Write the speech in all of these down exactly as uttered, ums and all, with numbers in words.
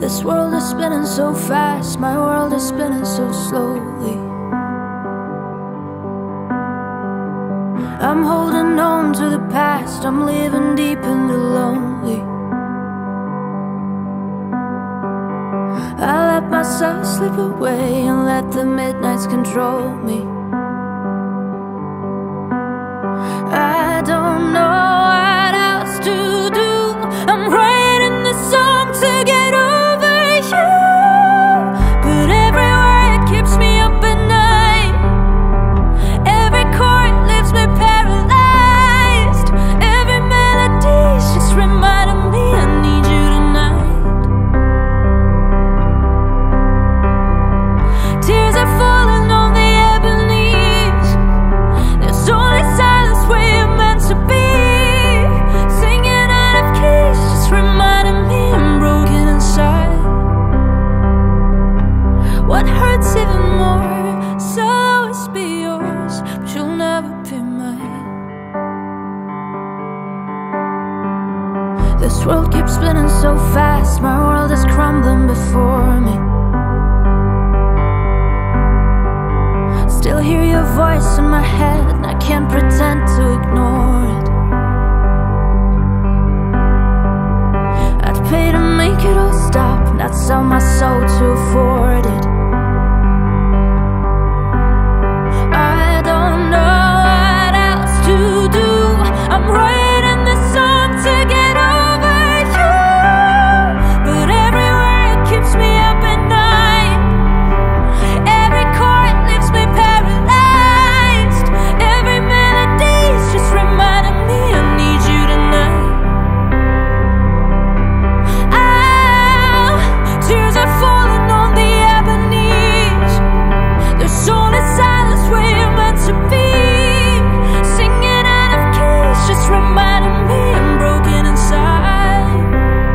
This world is spinning so fast, my world is spinning so slowly. I'm holding on to the past, I'm living deep in the lonely. I let myself slip away and let the midnights control me. I don't know what else to do. I'm writing this song to get over you, but every word keeps me up at night. Every chord leaves me paralyzed. Every melody's just reminding me I need you tonight. Tears are falling on the ebonies. There's only silence where you're meant to be. Singing out of keys, just reminding me I'm broken inside. What hurts even more, so I'll always be yours, but you'll never be mine. This world keeps spinning so fast, my world is crumbling before me. Still hear your voice in my head, and I can't pretend to ignore it. I'd pay to make it all stop, and I'd sell my soul to afford it. I don't know what else to do. I'm writing this song to get over you, but every word keeps me up at night. Every chord leaves me paralyzed. Every melody's just reminding me I need you tonight. Ah, tears are falling on the ebonies. There's only silence where you're meant to be. Singing out of keys, just reminding me I'm broken inside.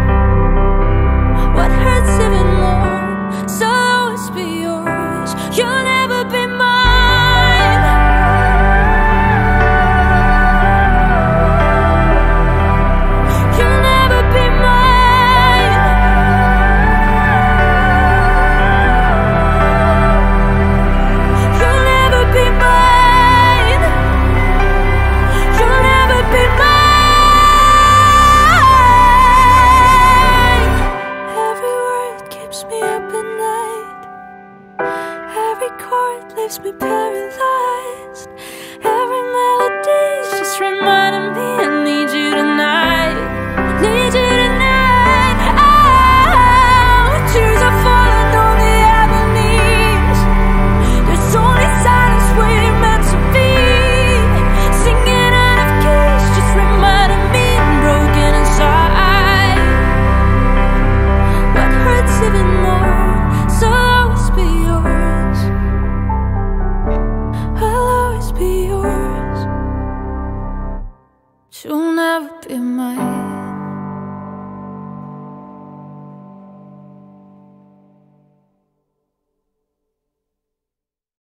What hurts even more, so I'll always be yours. You'll never be mine. You'll never be mine. You'll never be mine. You'll never be mine. Every word keeps me up at night. Every chord leaves me paralyzed. Every melody's just reminding me I need you tonight. Need you tonight. Oh, tears are falling on the ebonies. There's only silence where you're meant to be. Singing out of keys, just reminding me I'm broken inside. What hurts even more, so I'll always be yours. I'll always be yours. You'll never be mine.